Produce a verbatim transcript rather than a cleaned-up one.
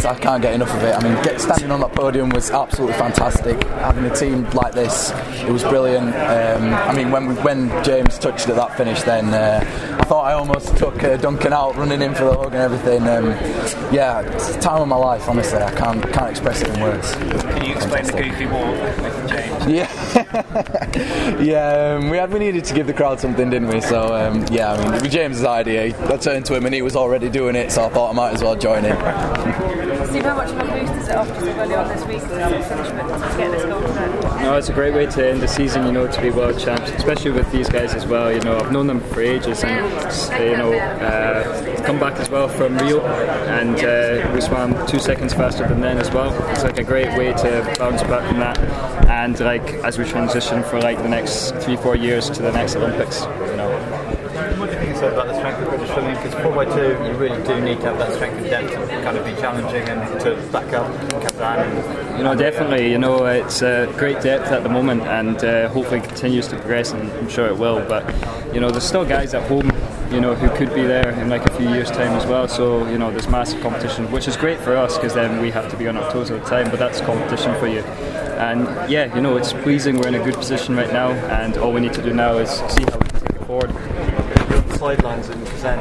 I can't get enough of it. I mean, get, standing on that podium was absolutely fantastic. Having a team like this, it was brilliant. Um, I mean, when we, when James touched at that finish, then uh, I thought I almost took uh, Duncan out, running in for the hug and everything. Um, yeah, it's the time of my life. Honestly, I can't can't express it in words. Can you explain fantastic. The goofy walk with James? Yeah, yeah. Um, we had we needed to give the crowd something, didn't we? So um, yeah, I mean, it was James's idea. I turned to him and he was already doing it, so I thought I might as well join in. Steve, how much of a boost is it after so early on this week to finish with, to get this goal today? No, it's a great way to end the season, you know, to be world champs, especially with these guys as well. You know, I've known them for ages, and you know, uh, come back as well from Rio, and uh, we swam two seconds faster than then as well. It's like a great way to bounce back from that, and like as we transition for like the next three, four years to the next Olympics, you know. What do you think you said about the strength of British swimming? Because four by two, you really do need to have that strength and depth to kind of be challenging and to back up Kazan. You know, definitely. You know, it's uh, great depth at the moment, and uh, hopefully continues to progress, and I'm sure it will. But you know, there's still guys at home, you know, who could be there in like a few years' time as well. So you know, there's massive competition, which is great for us because then we have to be on our toes all the time. But that's competition for you. And yeah, you know, it's pleasing. We're in a good position right now, and all we need to do now is see how we can take it forward. Sidelines in Kazan.